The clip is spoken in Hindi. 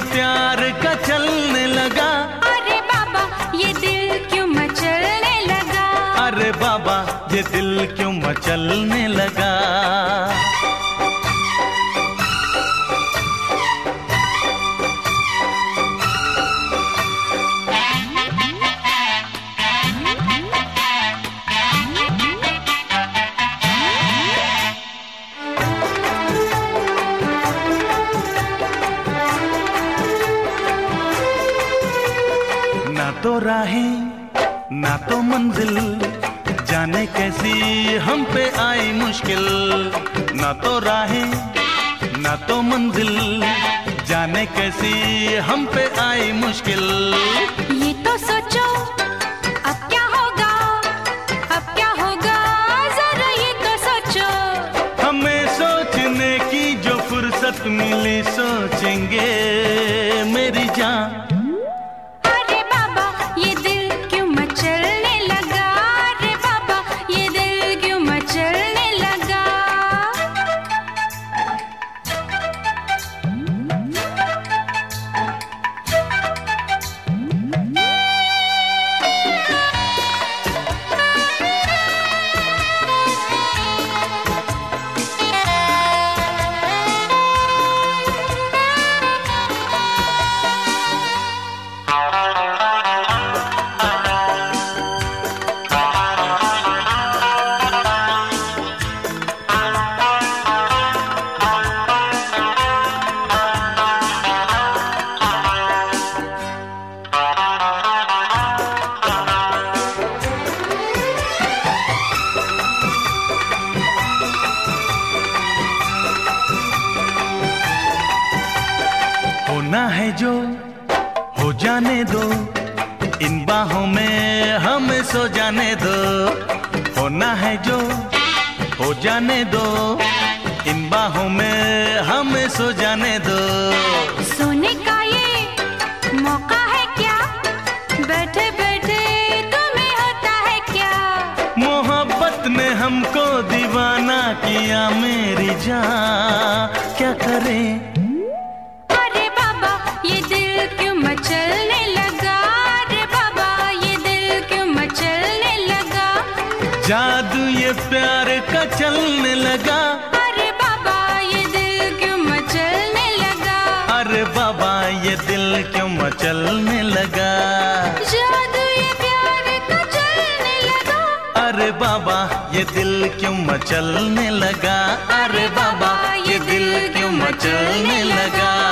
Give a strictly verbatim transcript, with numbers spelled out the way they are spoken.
प्यार का चलने लगा। अरे बाबा ये दिल क्यों मचलने लगा। अरे बाबा ये दिल क्यों मचलने लगा। ना तो राहें ना तो मंजिल, जाने कैसी हम पे आई मुश्किल। ना तो राहें ना तो मंजिल, जाने कैसी हम पे आई मुश्किल। ये तो सोचो अब क्या होगा, अब क्या होगा जरा ये तो सोचो। हमें सोचने की जो फुर्सत मिली सोचेंगे मेरी जान। होना है जो हो जाने दो, इन बाहों में हमें सो जाने दो। होना है जो हो जाने दो, इन बाहों में हमें सो जाने दो। सोने का ये मौका है क्या, बैठे बैठे तुम्हें होता है क्या। मोहब्बत ने हमको दीवाना किया मेरी जान, क्या करें। ये दिल क्यों मचलने लगा, रे बाबा ये दिल क्यों मचलने लगा। जादू ये प्यार का चलने लगा। अरे बाबा ये दिल क्यों मचलने लगा। अरे बाबा ये दिल क्यों मचलने लगा। जादू ये प्यार का चलने लगा। अरे बाबा ये दिल क्यों मचलने लगा। अरे बाबा ये दिल क्यों मचलने लगा।